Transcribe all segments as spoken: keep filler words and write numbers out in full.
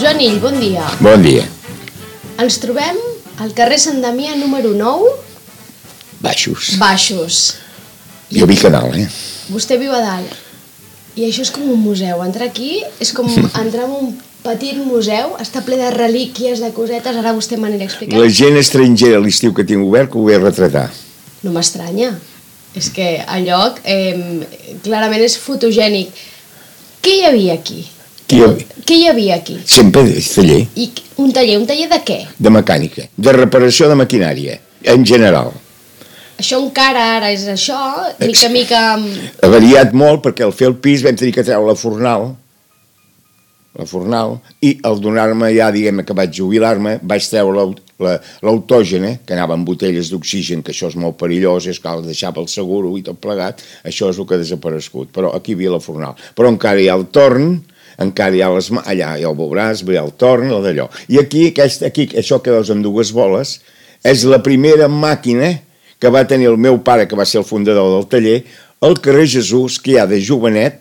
Joanill, bon dia. Bon dia. Ens trobem al carrer Sant Damià número nou. Baixos. Baixos. Jo vic a dalt, eh? Vostè viu a dalt. I això és com un museu. Entrar aquí és com entrar en un petit museu. Està ple de relíquies, de cosetes. Ara vostè m'anirà explicant. La gent estrangera a l'estiu que tinc obert que ho vull retratar. No m'estranya. És que el lloc eh, clarament és fotogènic. Què hi havia aquí? Qui hi havia? Què hi havia aquí? Sempre és taller. I un taller, un taller de què? De mecànica, de reparació de maquinària, en general. Això encara ara és això, mica mica... Ha variat molt perquè al fer el pis vam tenir que treure la fornal, la fornal, i al donar-me ja, diguem que vaig jubilar-me, vaig treure l'autògena, que anava amb botelles d'oxigen, que això és molt perillós, és cal deixar pel seguro i tot plegat, això és el que ha desaparegut, però aquí hi havia la fornal. Però encara hi ha el torn, encara hi ha les... allà ja ho veuràs, hi ha el torn, el d'allò. I aquí, aquest, aquí, això que veus amb dues boles, és la primera màquina que va tenir el meu pare, que va ser el fundador del taller, al carrer Jesús, que ja de jovenet,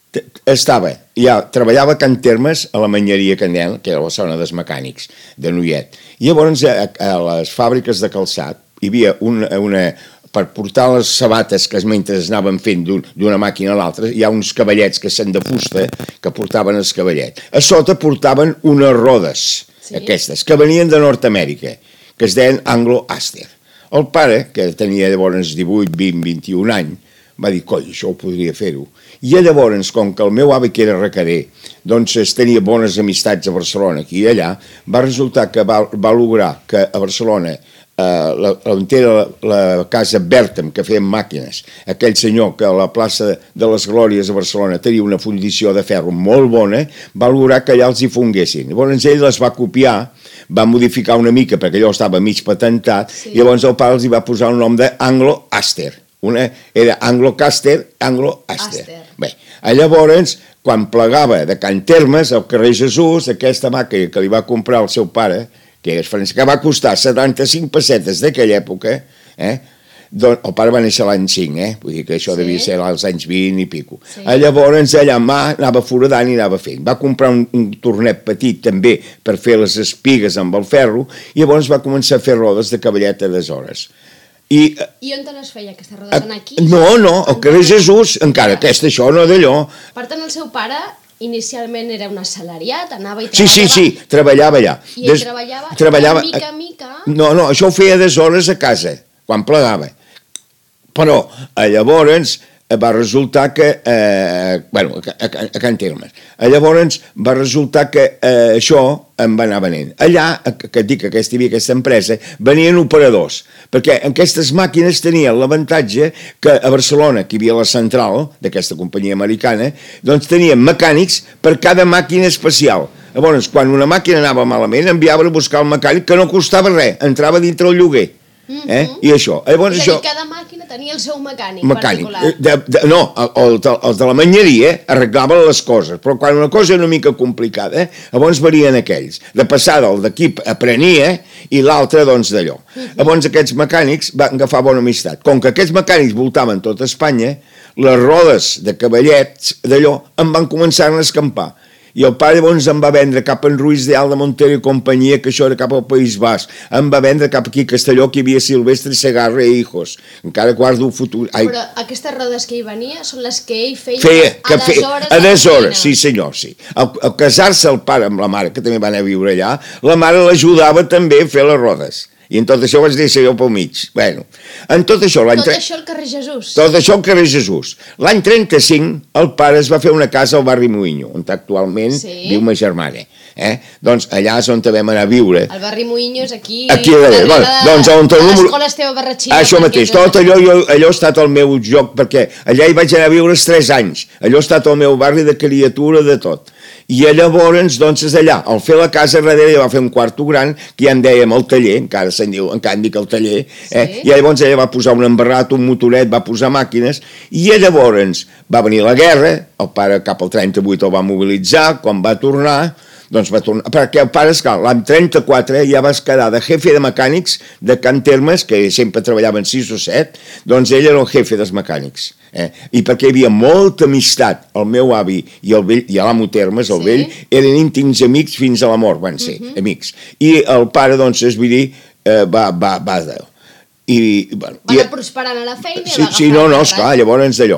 estava, ja treballava a Can Termes, a la manyeria Candel, que era la zona dels mecànics, de Noiet. I llavors a, a les fàbriques de calçat hi havia una... una per portar les sabates que mentre anaven fent d'una màquina a l'altra, hi ha uns cavallets que són de fusta que portaven els cavallets. A sota portaven unes rodes, sí, aquestes, que venien de Nord-Amèrica, que es deien Anglo-Aster. El pare, que tenia llavors divuit, vint, vint-i-un anys, va dir, coi, això ho podria fer-ho. I llavors, com que el meu avi que era recader, doncs tenia bones amistats a Barcelona, aquí i allà, va resultar que va, va lograr que a Barcelona Uh, la, la, la casa Bertem, que feien màquines, aquell senyor que a la plaça de les Glòries a Barcelona tenia una fundició de ferro molt bona, va lograr que allà els hi fonguessin. Llavors ell les va copiar, va modificar una mica perquè allò estava mig patentat, sí. I llavors el pare els hi va posar el nom d'Anglo-Aster. Una era Anglo-Caster, Anglo-Aster. Bé, llavors, quan plegava de Can Termes, al carrer Jesús, aquesta màquina que li va comprar el seu pare, que és francès, que va costar setanta-cinc pessetes d'aquella època, eh? Doncs, el pare va néixer l'any cinc, eh? Vull dir que això sí, devia ser als anys vint i pico. Sí. Llavors, allà mà anava foradant i anava fent. Va comprar un, un tornet petit també per fer les espigues amb el ferro i llavors va començar a fer rodes de cavallet a deshores. I, I on te les feia, aquestes rodes? En aquí? No, no, al carrer Jesús, encara aquesta, això, no d'allò. Per tant, el seu pare... Inicialment era un assalariat, anava i treballava... Sí, sí, sí, treballava allà. I ell Des... treballava, treballava mica a mica... No, no, això ho feia des hores a casa, quan plegava. Però llavors va resultar que... Eh, bueno, a, a, a Can Termes. Llavors va resultar que eh, això em va anar venent. Allà, que et dic que aquesta, hi havia aquesta empresa, venien operadors, perquè aquestes màquines tenien l'avantatge que a Barcelona, que hi havia la central d'aquesta companyia americana, doncs tenien mecànics per cada màquina especial. Llavors, quan una màquina anava malament, enviaven a buscar el mecànic, que no costava res, entrava dintre el lloguer. Eh? I això. Llavors, és a dir, això... cada màquina tenia el seu mecànic, mecànic particular. de, de, no, els de, el de la manyeria arreglaven les coses, però quan una cosa era una mica complicada, eh, llavors varien aquells. De passada, el d'equip aprenia i l'altre, doncs, d'allò. Uh -huh. Llavors aquests mecànics van agafar bona amistat. Com que aquests mecànics voltaven tot Espanya, les rodes de cavallets d'allò em van començar a escampar. I el pare llavors em va vendre cap en Ruiz de Alda Montero i companyia, que això era cap al País Basc. Em va vendre cap aquí a Castelló, que hi havia Silvestre Segarra i Hijos. Encara guardo un futur... Ai. Però aquestes rodes que hi venia són les que ell feia, feia a des hores a des hores, sí senyor, sí. Al, al casar-se el pare amb la mare, que també va anar a viure allà, la mare l'ajudava també a fer les rodes. I en tot això vaig deixar jo pel mig. Bueno, en tot això... Tot tre... això al carrer Jesús. Tot això al carrer Jesús. L'any trenta-cinc, el pare es va fer una casa al barri Moinho, on actualment sí, viu ma germana. Eh? Doncs allà és on vam anar a viure. El barri Moinho és aquí... Aquí darrere. Bueno, doncs on a l'escola Esteve Barratxina. Això mateix. Tot allò, jo, allò ha estat el meu joc, perquè allà hi vaig anar a viure els tres anys. Allò ha estat el meu barri de criatura, de tot. I llavors, doncs, és allà, al fer la casa darrere va fer un quarto gran, que ja en dèiem el taller, encara se'n diu, encara en dic el taller, eh? Sí. I llavors ella va posar un embarrat, un motoret, va posar màquines, i llavors va venir la guerra, el pare cap al trenta-vuit el va mobilitzar, quan va tornar, Doncs va tornar, perquè el pare, esclar, l'any trenta-quatre ja vas quedar de jefe de mecànics de Can Termes, que sempre treballaven sis o set, doncs ell era el jefe dels mecànics. Eh? I perquè hi havia molta amistat, el meu avi i el vell, i l'amo Termes, el sí. vell, eren íntims amics fins a la mort, van ser, uh -huh. amics. I el pare, doncs, es vull dir, eh, va, va, va d'allò. I, bueno, va anar prosperant a la feina i sí, va agafar... Sí, no, no, esclar, llavors d'allò.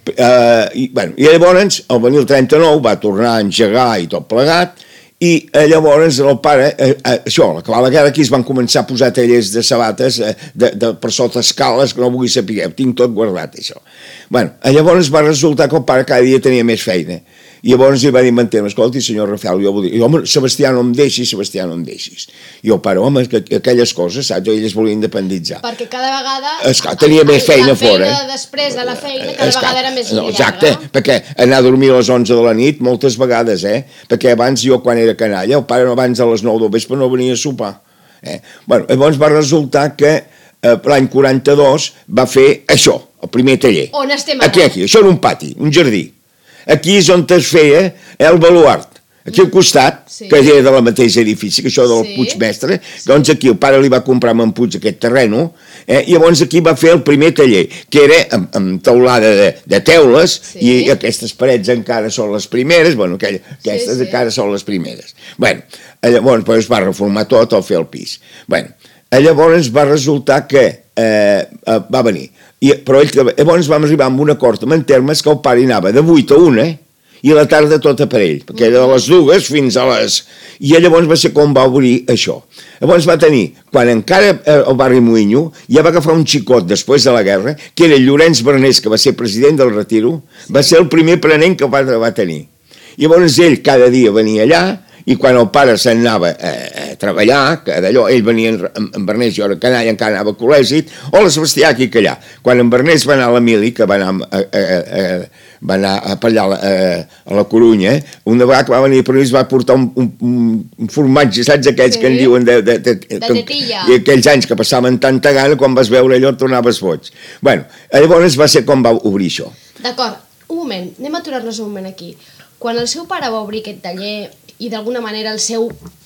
Uh, i, bueno, I llavors, al venir el trenta-nou, va tornar a engegar i tot plegat, i eh, llavors el pare, eh, eh, això, a l'acabar la guerra aquí es van començar a posar tallers de sabates eh, de, de, per sota escales que no vull saber, ho tinc tot guardat, això. Bueno, llavors va resultar que el pare cada dia tenia més feina. I llavors li va dir Manter, escolti, senyor Rafael, jo vull dir, home, Sebastià no em deixis, Sebastià no em deixis. I el pare, home, que, aquelles coses, saps, ell es volia independitzar. Perquè cada vegada... Esclar, tenia més feina fora. La feina després de la feina cada Esclar, vegada era més llarga. Exacte, perquè anar a dormir a les onze de la nit, moltes vegades, eh? Perquè abans jo, quan era canalla, el pare abans de les nou del vespre no venia a sopar. Eh? Bueno, llavors va resultar que eh, l'any quaranta-dos va fer això, el primer taller. On estem ara? Aquí, aquí, això era un pati, un jardí. Aquí és on es feia el baluart. Aquí al costat, sí. que era de la mateixa edifici, que això del sí. Puigmestre, sí. doncs aquí el pare li va comprar a en Puig aquest terreno, eh, i llavors aquí va fer el primer taller, que era amb, amb teulada de, de teules, sí. i aquestes parets encara són les primeres, bueno, aquella, aquestes sí, sí. encara són les primeres. Bueno, llavors pues, va reformar tot al fer el pis. Bueno, llavors va resultar que eh, va venir. I, però ell, llavors vam arribar amb un acord amb en Termes que el pare anava de vuit a una i a la tarda tota per ell, perquè era de les dues fins a les... I llavors va ser com va obrir això. Llavors va tenir, quan encara el barri Moinho, ja va agafar un xicot després de la guerra, que era Llorenç Bernés, que va ser president del Retiro, va ser el primer aprenent que el pare va tenir. I llavors ell cada dia venia allà, i quan el pare se'n anava a, a treballar, que d'allò, ell venia en, en Bernés, jo era canalla, encara anava a col·legi, o la Sebastià aquí que allà. Quan en Bernés va anar a la Mili, que va anar a, a, a, va anar a allà a, a la Corunya, una vegada que va venir per va portar un, un, un formatge, saps aquells sí. que en diuen de, de, de, de, de tetilla. I aquells anys que passaven tanta gana, quan vas veure allò et tornaves boig. Bueno, llavors va ser com va obrir això. D'acord, un moment, anem a aturar-nos un moment aquí. Quan el seu pare va obrir aquest taller i d'alguna manera el seu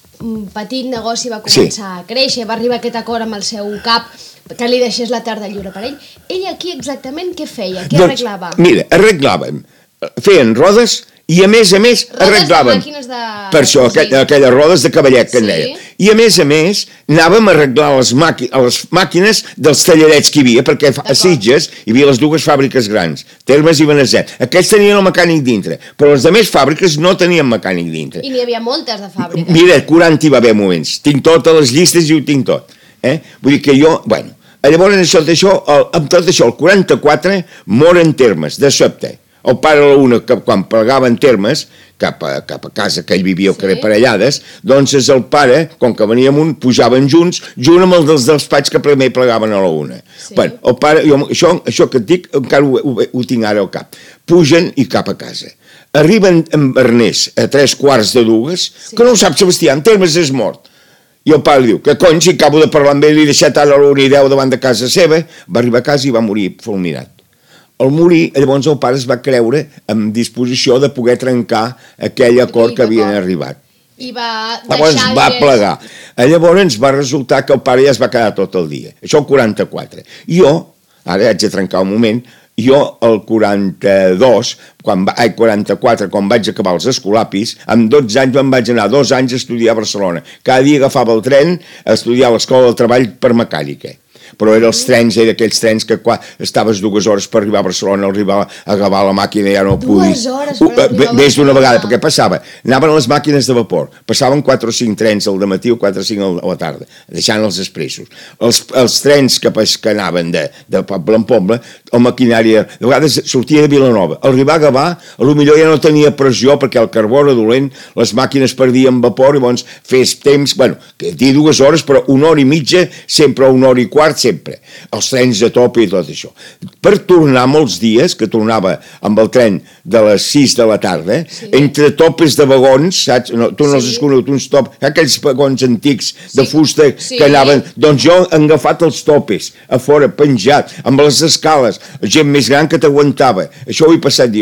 petit negoci va començar sí. a créixer, va arribar a aquest acord amb el seu cap que li deixés la tarda lliure per ell, ell aquí exactament què feia? Què doncs, arreglava? Mira, arreglàvem, feien rodes i a més a més rodes arreglàvem de de... per això, sí. aqu aquelles rodes de cavallet que sí. en deia. I a més a més anàvem a arreglar les, màqui les màquines dels tallarets que hi havia, perquè a Sitges hi havia les dues fàbriques grans, Termes i Benasset. Aquests tenien el mecànic dintre, però les altres fàbriques no tenien mecànic dintre. I n'hi havia moltes de fàbriques. Mira, quaranta hi va haver moments. Tinc totes les llistes i ho tinc tot. Eh? Vull dir que jo, bueno, llavors això, això, el, amb tot això, el quaranta-quatre mor en Termes, de sobte. El pare a la una, que quan plegava en Termes, cap a, cap a casa que ell vivia al sí. carrer Parellades, doncs el pare, com que veníem un, pujaven junts, junt amb els dels despatx que primer plegaven a la una. Sí. Bueno, el pare, jo, això, això que et dic, encara ho, ho, ho tinc ara al cap. Pugen i cap a casa. Arriben en Bernés a tres quarts de dues, sí. que no ho sap Sebastià, en Termes és mort. I el pare li diu, que cony, si acabo de parlar amb ell i he deixat a la una i deu davant de casa seva, va arribar a casa i va morir fulminat. Al morir, llavors el pare es va creure amb disposició de poder trencar aquell acord que havien arribat. I va llavors deixar... va plegar. Llavors va resultar que el pare ja es va quedar tot el dia. Això el quaranta-quatre. Jo, ara haig de trencar un moment, jo el quaranta-dos, quan va, ai, quaranta-quatre, quan vaig acabar els escolapis, amb dotze anys me'n vaig anar dos anys a estudiar a Barcelona. Cada dia agafava el tren a estudiar a l'Escola del Treball per mecànica. Però eren els trens, eren aquells trens que quan estaves dues hores per arribar a Barcelona, arribar a acabar la màquina ja no ho podies. Dues hores per arribar a Barcelona. Més d'una vegada, perquè passava, anaven les màquines de vapor, passaven quatre o cinc trens al dematí o quatre o cinc a la tarda, deixant els expressos. Els, els trens que, que anaven de, de poble en poble, el maquinari, de vegades sortia de Vilanova, al arribar a Gavà, potser ja no tenia pressió perquè el carbó era dolent, les màquines perdien vapor i llavors fes temps, bueno, que dir dues hores, però una hora i mitja, sempre una hora i quart, sempre, els trens de tope i tot això. Per tornar molts dies, que tornava amb el tren de les sis de la tarda, sí. entre topes de vagons, saps? No, tu no sí. els has conegut, uns topes, aquells vagons antics de sí. fusta sí. que anaven, doncs jo he agafat els topes, a fora, penjat, amb les escales, gent més gran que t'aguantava, això ho he passat jo.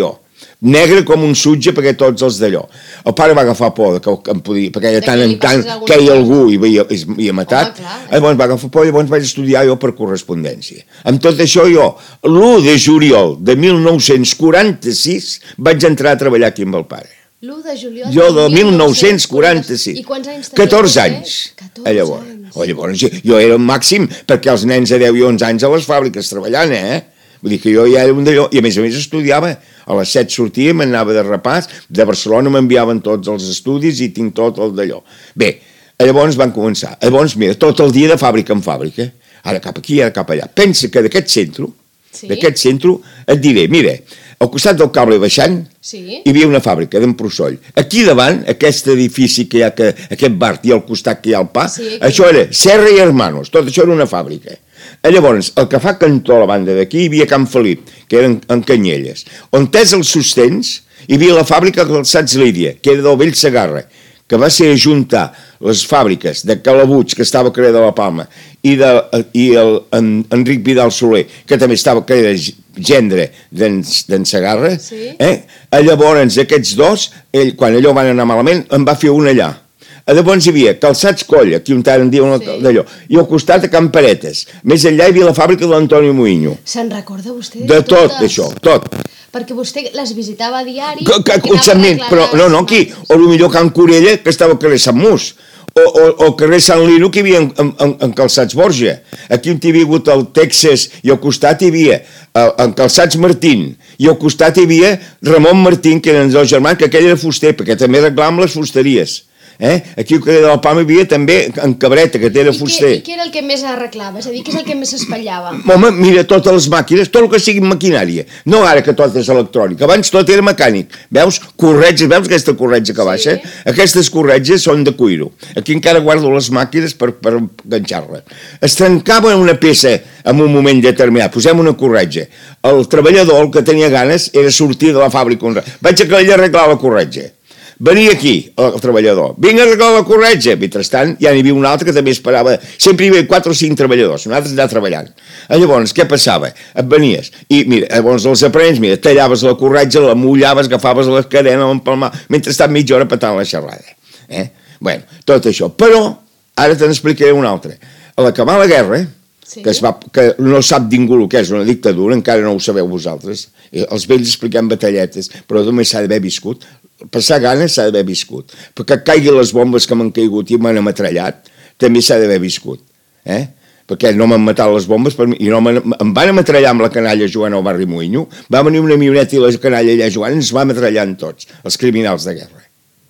negre com un sutge, perquè tots els d'allò. El pare va agafar por que em podia, perquè de tant en tant queia algú i havia matat. Llavors va agafar por i llavors vaig estudiar jo per correspondència. Amb tot això jo, l'u de juliol de mil nou-cents quaranta-sis, vaig entrar a treballar aquí amb el pare. l'u de juliol jo de mil nou-cents quaranta-sis. I quants anys tenia? catorze anys. Llavors, llavors jo era el màxim, perquè els nens a deu i onze anys a les fàbriques treballant, eh? Vull dir que jo ja era un d'allò, i a més a més estudiava, a les set sortia, m'anava de repàs, de Barcelona m'enviaven tots els estudis i tinc tot el d'allò. Bé, llavors van començar. Llavors, mira, tot el dia de fàbrica en fàbrica, ara cap aquí, ara cap allà. Pensa que d'aquest centre, sí? d'aquest centre, et diré, mira, al costat del cable baixant, sí? hi havia una fàbrica d'en Prossoll. Aquí davant, aquest edifici que hi ha, que, aquest bar, i al costat que hi ha el pa, sí, això era Serra i Hermanos, tot això era una fàbrica. Llavors, el que fa cantó a la banda d'aquí, hi havia Can Felip, que eren en Canyelles. On és els sostens, hi havia la fàbrica de calçats Lídia, que era del vell Segarra, que va ser ajuntar les fàbriques de Calabuig, que estava a carrer de la Palma, i, de, i el, en, Enric Vidal Soler, que també estava a carrer de gendre d'en Segarra. Sí? Eh? Llavors, aquests dos, ell, quan allò van anar malament, en va fer un allà. Llavors hi havia Calçats Coll, aquí on en diuen sí. d'allò, i al costat de Can Paretes. Més enllà hi havia la fàbrica de l'Antonio Moinho. Se'n recorda vostè? De tot, d'això, tot. Perquè vostè les visitava a diari... Que, que, constantment, però no, no, aquí. O potser Can Corella, que estava al carrer Sant Mus. O, o, o al carrer Sant Liro, que hi havia en, en, en Calçats Borja. Aquí on hi havia hagut el Texas, i al costat hi havia en Calçats Martín, i al costat hi havia Ramon Martín, que eren els dos germans, que aquell era fuster, perquè també arreglàvem les fusteries. Eh? Aquí al carrer de la Palma hi havia també en Cabreta, que era fuster. I què era el que més arreglava? És a dir, què és el que més s'espatllava? Home, mira, totes les màquines, tot el que sigui maquinària. No ara que tot és electrònic, abans tot era mecànic. Veus? Corretges, veus aquesta corretja que baixa? Sí. Aquestes corretges són de cuiro. Aquí encara guardo les màquines per, per enganxar-la. Es trencava una peça en un moment determinat, posem una corretja. El treballador, el que tenia ganes, era sortir de la fàbrica. Vaig a que ell arreglar la corretja. Venia aquí, el treballador, vinga a arreglar la corretja. Mentrestant, ja n'hi havia un altre que també esperava, sempre hi havia quatre o cinc treballadors, un altre anava treballant. Llavors, què passava? Et venies, i mira, llavors els aprenents, mira, tallaves la corretja, la mullaves, agafaves la cadena, l'empalmar, mentrestant mitja hora petant la xerrada. Eh? Bueno, tot això. Però, ara te n'explicaré un altre. A l'acabar la guerra, sí. que, es va, que no sap ningú el que és una dictadura, encara no ho sabeu vosaltres, els vells expliquem batalletes, però només s'ha d'haver viscut. Passar gana s'ha d'haver viscut, perquè caigui les bombes que m'han caigut i m'han ametrallat, també s'ha d'haver viscut, eh? Perquè no m'han matat les bombes per mi, i no em van ametrallar amb la canalla jugant al barri Moinho, va venir una avioneta i la canalla allà jugant, ens va ametrallar tots, els criminals de guerra.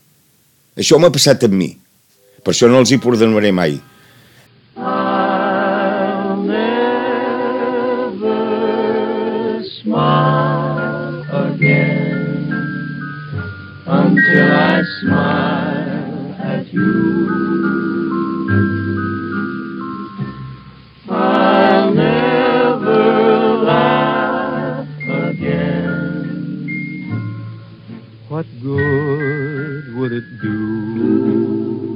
Això m'ha passat amb mi, per això no els hi perdonaré mai. I'll never smile again until I smile at you. I'll never laugh again. What good would it do?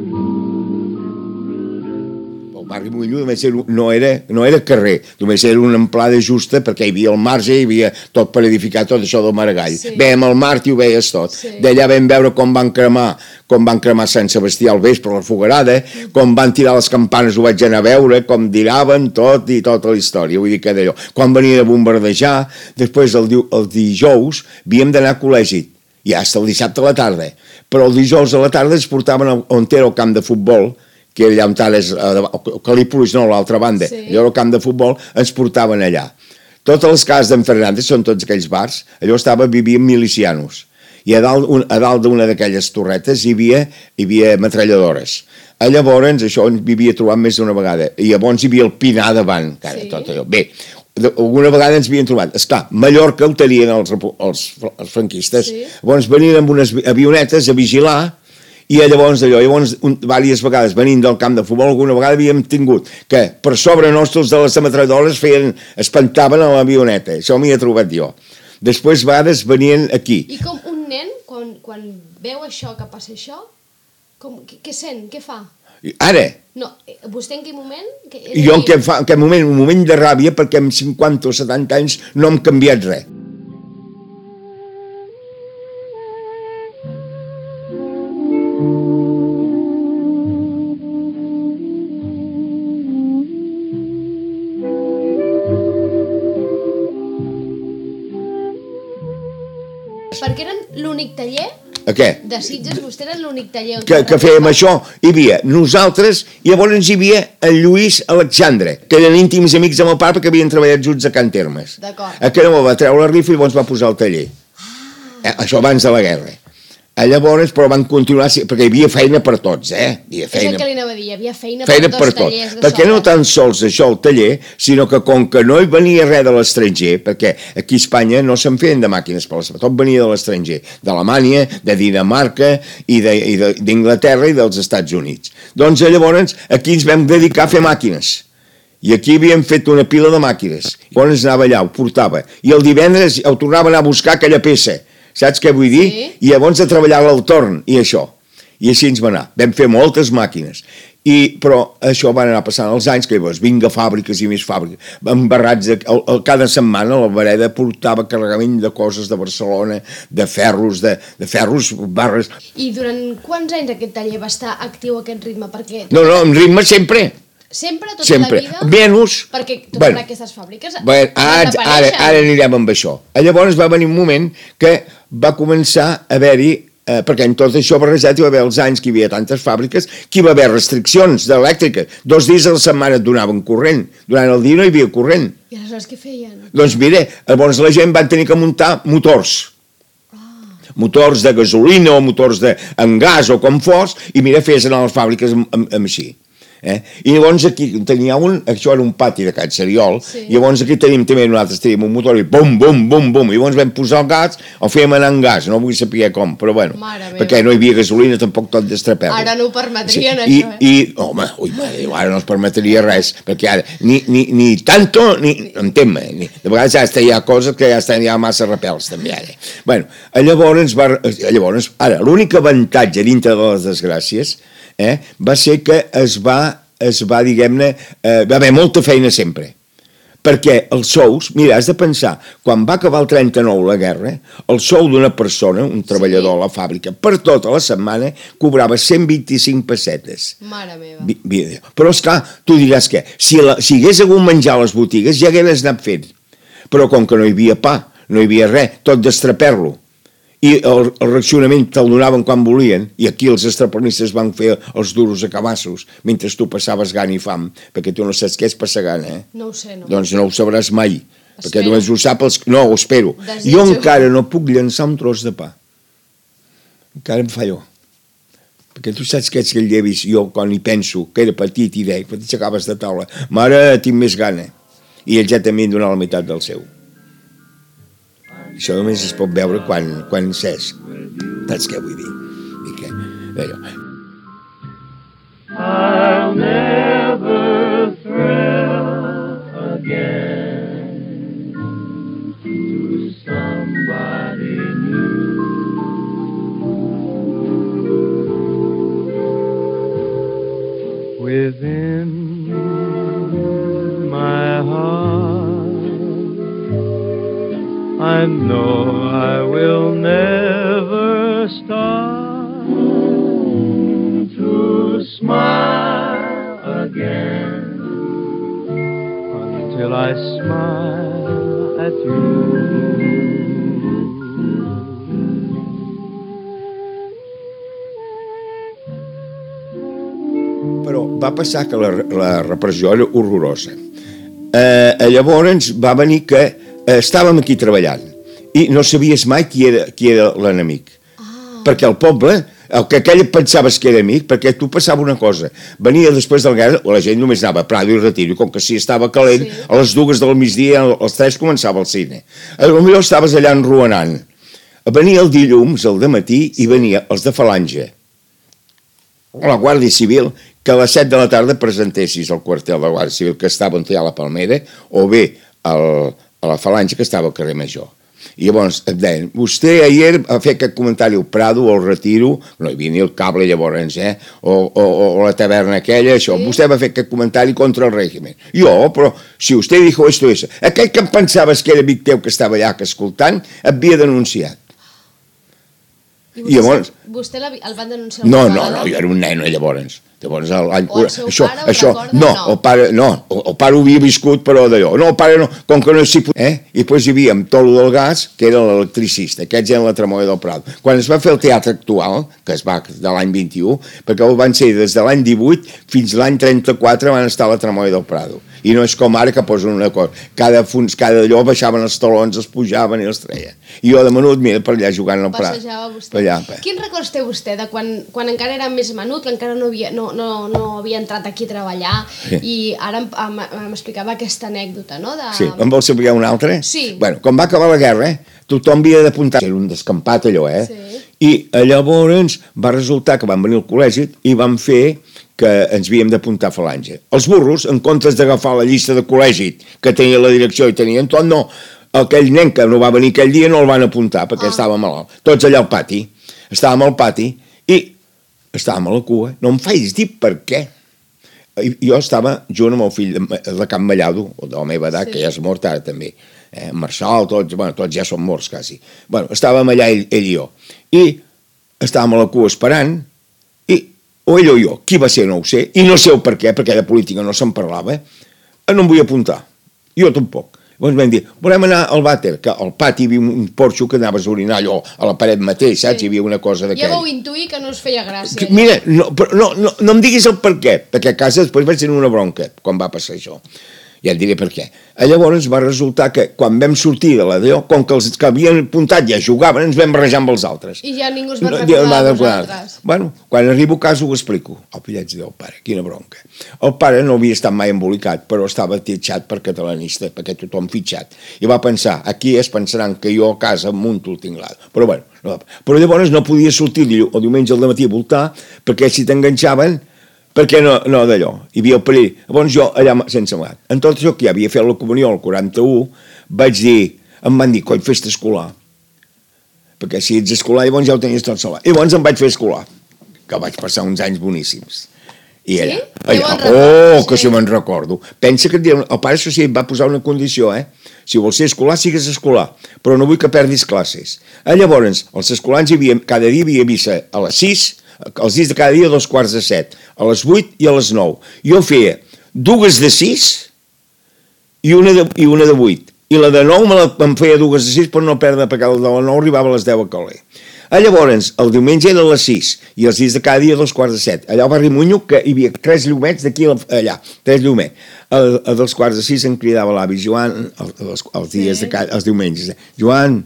Barri Moinho només era, no, era, no era carrer, només era una amplada justa perquè hi havia el marge, hi havia tot per edificar tot això del Maragall. Sí. Vèiem el mar i ho veies tot. Sí. D'allà vam veure com van cremar com van cremar Sant Sebastià al vespre la foguerada, mm. com van tirar les campanes ho vaig anar a veure, com tiraven tot i tota la història, vull dir que d'allò. Quan venien a bombardejar, després el, el dijous havíem d'anar a col·legi, ja hasta el dissabte a la tarda, però el dijous a la tarda ens portaven on era el camp de futbol, que era allà on és Calípolis, no, l'altra banda, sí. Allò al camp de futbol, ens portaven allà. Totes les cases d'en Fernández són tots aquells bars, allò estava, vivien milicianos, i a dalt, un, a dalt d'una d'aquelles torretes hi havia, hi havia metralladores. Llavors, això ens vivia trobant més d'una vegada, i llavors hi havia el Pinar davant, cara, sí. Tot allò. Bé, alguna vegada ens havien trobat. Esclar, Mallorca ho tenien els, els, els franquistes, sí. Llavors venien amb unes avionetes a vigilar. I llavors d'allò, llavors, un, diverses vegades venint del camp de futbol, alguna vegada havíem tingut que per sobre nostres de les ametralladores feien, espantaven a l'avioneta. Això m'hi he trobat jo. Després vegades venien aquí. I com un nen, quan, quan veu això, que passa això, com, què, què sent, què fa? Ara? No, vostè en quin moment? Que, jo en aquest, en aquest moment, un moment de ràbia, perquè amb cinquanta o setanta anys no hem canviat res. Perquè eren l'únic taller A què? de Sitges, vostè era l'únic taller on Que, que fèiem això, hi havia nosaltres i llavors hi havia el Lluís Alexandre, que eren íntims amics amb el pare perquè havien treballat junts a Can Termes. D'acord. Aquell home va treure la rifa i llavors va posar el taller. Ah. Això abans de la guerra. A llavors, però van continuar, perquè hi havia feina per tots, eh? Hi havia feina. És el que li anava a dir, hi havia feina, feina per per dos tot. tallers de Perquè no sobre. tan sols això el taller, sinó que com que no hi venia res de l'estranger, perquè aquí a Espanya no se'n feien de màquines per la tot venia de l'estranger, d'Alemanya, de Dinamarca i d'Inglaterra i dels Estats Units. Doncs llavors aquí ens vam dedicar a fer màquines. I aquí havíem fet una pila de màquines. Llavors anava allà, ho portava. I el divendres ho tornava a anar a buscar aquella peça. Saps què vull dir? Sí. I llavors de treballar al torn, i això. I així ens va anar. Vam fer moltes màquines. I, però això van anar passant els anys, que llavors vinga fàbriques i més fàbriques. Embarrats, de, el, el, cada setmana la Vereda portava carregament de coses de Barcelona, de ferros, de, de ferros, barres... I durant quants anys aquest taller va estar actiu a aquest ritme? Perquè No, no, en ritme sempre. sempre, tota Sempre. la vida... Venus... Perquè totes Bueno, aquestes fàbriques Bueno, van ara, ara, desaparèixer. ara anirem amb això. Llavors va venir un moment que va començar a haver-hi, eh, perquè en tot això barrejat hi va haver els anys que hi havia tantes fàbriques, que hi va haver restriccions d'elèctrica. Dos dies a la setmana et donaven corrent. Durant el dia no hi havia corrent. I aleshores què feien? Doncs mira, llavors la gent va tenir que muntar motors. Motors de gasolina o motors de, amb gas o com fos, i mira, fes anar a les fàbriques amb, amb, amb així. Eh? I llavors aquí tenia un, això era un pati de Can Seriol, Sí. i llavors aquí tenim també nosaltres tenim un motor i bum, bum, bum, bum, i llavors vam posar el gas, el fèiem anar en gas, no vull saber com, però bueno, Mare meva. perquè no hi havia gasolina, tampoc tot destrapeu. Ara no ho permetrien, I, això, eh? I, home, ui, mare, ara no es permetria res, perquè ara, ni, ni, ni tanto, ni, entén-me, ni, de vegades ja està, hi ha coses que ja estan ja massa repels, també, ara. Bueno, llavors, va, llavors ara, l'únic avantatge dintre de les desgràcies, eh, va ser que es va, es va diguem-ne, eh, va haver molta feina sempre. Perquè els sous, mira, has de pensar, quan va acabar el trenta-nou la guerra, el sou d'una persona, un treballador a la fàbrica, per tota la setmana cobrava cent vint-i-cinc pessetes. Mare meva. Vi- vi- Però, esclar, tu diràs que si, la, si hagués hagut menjar a les botigues ja hagués anat fent. Però com que no hi havia pa, no hi havia res, tot d'estraper-lo, i el, el reaccionament te'l donaven quan volien, i aquí els estrapernistes van fer els duros a cabassos, mentre tu passaves gana i fam, perquè tu no saps què és passar gana, eh? No ho sé, no. Doncs no ho sabràs mai, perquè Espero. només ho sap els... No, ho espero. Desitjo. Jo encara no puc llançar un tros de pa. Encara em fallo. Perquè tu saps que ets que el llevis, jo quan hi penso, que era petit i deia, quan t'aixecaves de taula, mare, tinc més gana. I ell ja també em donava la meitat del seu. Això només es pot veure quan, quan s'és. Saps què vull dir? I que, allò. I'll never thrill again to somebody new. Within my heart, I know I will never start to smile again until I smile at you. Però va passar que la, la repressió era horrorosa. Eh, llavors va venir que eh, estàvem aquí treballant i no sabies mai qui era, qui era l'enemic. Ah. Perquè el poble, el que aquell pensaves que era amic, perquè tu passava una cosa, venia després de la guerra, la gent només anava a Prado i Retiro, i com que sí estava calent, sí. A les dues del migdia, als tres començava el cine. Potser estaves allà enruanant. Venia el dilluns, el dematí, i venia els de Falange, la Guàrdia Civil, que a les set de la tarda presentessis al quartel de la Guàrdia Civil, que estava a la Palmera, o bé el, a la Falange, que estava al carrer Major. I llavors et deien, vostè ahir va fer aquest comentari al Prado o al Retiro, no hi havia ni el cable llavors, eh? o, o, o la taverna aquella, això, sí. Vostè va fer aquest comentari contra el règim. Jo, però, si vostè dijo esto, eso, aquell que em pensaves que era amic teu que estava allà que escoltant, et havia denunciat. I vostè, I llavors, vostè el van denunciar? No, no, no, jo era un nen llavors. Llavors, l'any... O el seu això, pare ho això, recorda? no, No. el pare, no, el, el pare ho havia viscut, però d'allò. No, el pare no, com que no s'hi podia... Eh? I després hi havia tot el del gas, que era l'electricista, aquests eren la Tramoia del Prado. Quan es va fer el teatre actual, que es va de l'any vint-i-u, perquè ho van ser des de l'any divuit fins l'any trenta-quatre van estar a la Tramoia del Prado. I no és com ara que posen una cosa. Cada fons, cada allò baixaven els talons, els pujaven i els treien. I jo de menut, mira, per allà jugant al Prat. Passejava vostè. Per allà, per... Quins records té vostè de quan, quan encara era més menut, que encara no havia, no, no, no havia entrat aquí a treballar, Sí. i ara m'explicava aquesta anècdota, no? De... Sí, em vol saber un altre? Sí. Bueno, quan va acabar la guerra, eh, tothom havia d'apuntar. Era un descampat allò, eh? Sí. I llavors va resultar que van venir al col·legi i van fer que ens havíem d'apuntar a falange. Els burros, en comptes d'agafar la llista de col·legi que tenia la direcció i tenien tot, no. Aquell nen que no va venir aquell dia no el van apuntar perquè ah. estava malalt. Tots allà al pati. Estàvem al pati i estàvem a la cua. No em faig dir per què. I jo estava junt amb el fill de, de Can Mallado, de la meva edat, sí. que ja és mort ara també. Eh, Marçal, tots, bueno, tots ja són morts quasi. Bueno, estàvem allà ell, ell i jo. I estàvem a la cua esperant i o ell o jo, qui va ser no ho sé, i no sé el per què, perquè de política no se'n parlava, no em vull apuntar, jo tampoc. Llavors vam dir, volem anar al vàter, que al pati hi havia un porxo que anaves a orinar allò a la paret mateix, saps? Sí. Hi havia una cosa d'aquella. Ja vau intuir que no us feia gràcia. Mira, no, però no, no, no em diguis el per què, perquè a casa després vaig tenir una bronca quan va passar això. Ja et diré per què. Llavors va resultar que quan vam sortir de la D O, com que els que havien apuntat ja jugaven, ens vam barrejar amb els altres. I ja ningú es va No, recordar de no, vosaltres. Bueno, quan arribo a casa ho explico. El pillet del pare, quina bronca. El pare no havia estat mai embolicat, però estava titxat per catalanista, perquè tothom fitxat. I va pensar, aquí es pensaran que jo a casa munto el tinglado. Però bueno, no. Però llavors no podia sortir el diumenge al matí a voltar, perquè si t'enganxaven, perquè no, no d'allò, hi havia el perill. Llavors jo allà sense amagat. En tot això que ja havia fet la comunió al quaranta-u, vaig dir, em van dir, coi, fes-te escolar. Perquè si ets escolar, llavors ja ho tenies tot solar. I llavors em vaig fer escolar, que vaig passar uns anys boníssims. I allà, sí? allà, oh, que si me'n recordo. Pensa que el pare això sí, em va posar una condició, eh? Si vols ser escolar, sigues escolar, però no vull que perdis classes. Llavors, els escolans hi havia, cada dia hi havia missa a les sis, els dies de cada dia a dos quarts de set, a les vuit i a les nou. Jo feia dues de sis i una de, i una de vuit. I la de nou me la, em feia dues de sis per no perdre, perquè la de la nou arribava a les deu a caler. Llavors, el diumenge era a les sis i els dies de cada dia a dos quarts de set. Allà al barri Munyo, que hi havia tres llumets d'aquí allà, tres llumets. A, a dos quarts de sis em cridava l'avi Joan, els, els dies sí. de cada, els diumenges. Joan,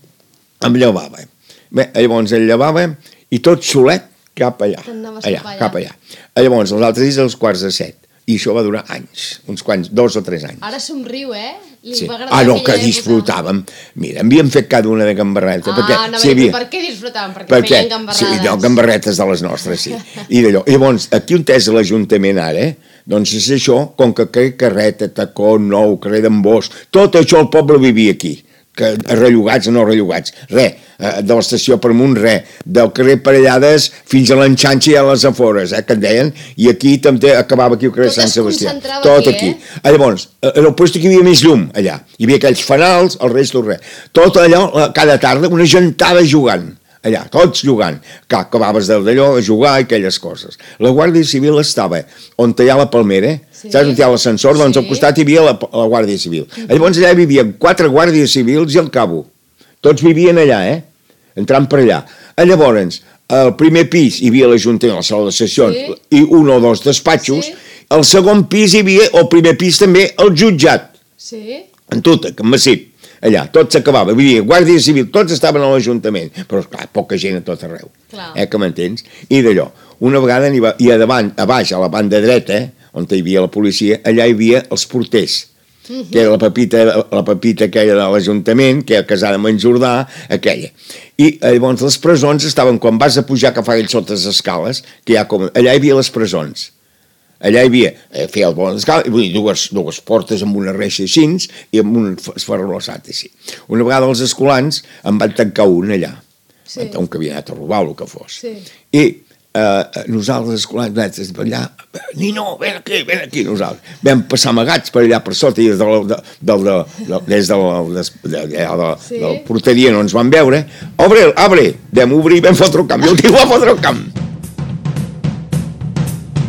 em llevava. Bé, llavors ell llevava i tot solet cap allà, allà, allà, cap allà. Llavors, els altres dies als quarts de set. I això va durar anys, uns quants, dos o tres anys. Ara somriu, eh? Li sí. va Ah, no, que disfrutàvem. Mira, havíem fet cada una de gambarreta. Ah, perquè, no, sí, havia... per què disfrutàvem? Perquè, perquè feien gambarrades. Sí, no, gambarretes de les nostres, sí. I d'allò. I llavors, aquí on és l'Ajuntament ara, eh? Doncs és això, com que carrer Carreta, Tacó, Nou, carrer d'en Bosch, tot això el poble vivia aquí. Que rellogats o no rellogats, res, de l'estació per amunt, res, del carrer Parellades fins a l'enxanxa i a les afores, eh, que en deien, i aquí també acabava aquí el carrer Sant Sebastià. Tot aquí. Eh? Llavors, en el lloc que hi havia més llum, allà, hi havia aquells fanals, el resto res. Tot allò, cada tarda, una gentada jugant, allà, tots jugant, que acabaves d'allò, a jugar i aquelles coses. La Guàrdia Civil estava on hi ha la Palmera, sí. Saps on hi ha l'ascensor? Doncs sí. Al costat hi havia la, la Guàrdia Civil. Mm-hmm. Llavors allà hi vivien quatre guàrdies civils i el cabo. Tots vivien allà, eh? Entrant per allà. Llavors, al primer pis hi havia l'Ajuntament, la sala de sessions, sí. I un o dos despatxos. Sí. Al segon pis hi havia, o al primer pis també, el jutjat. Sí. En tot, en massip. Allà, tot s'acabava, vull dir, Guàrdia Civil, tots estaven a l'Ajuntament, però, clar, poca gent a tot arreu, clar. Eh, que m'entens? I d'allò, una vegada n'hi va, i a davant, a baix, a la banda dreta, on hi havia la policia, allà hi havia els porters, uh-huh. que era la Pepita, la Pepita aquella de l'Ajuntament, que era casada amb en Jordà, aquella. I llavors les presons estaven, quan vas a pujar que fa ells sota les escales, que hi ha com, allà hi havia les presons. Allà hi havia, eh, feia el bon escala, vull dir, dues, dues portes amb una reixa així i amb un esferrolossat així. Una vegada els escolans en van tancar un allà, sí. Un que havia anat a robar o el que fos. Sí. I eh, nosaltres, escolans, vam per allà, Nino, ven aquí, ven aquí, nosaltres. Vam passar amagats per allà per sota i des del, de, de, de, de, des del, de, de, de, de, sí. Del porteria no ens van veure. Obre, abre, vam obrir i vam fotre el camp. I el tio va fotre el camp.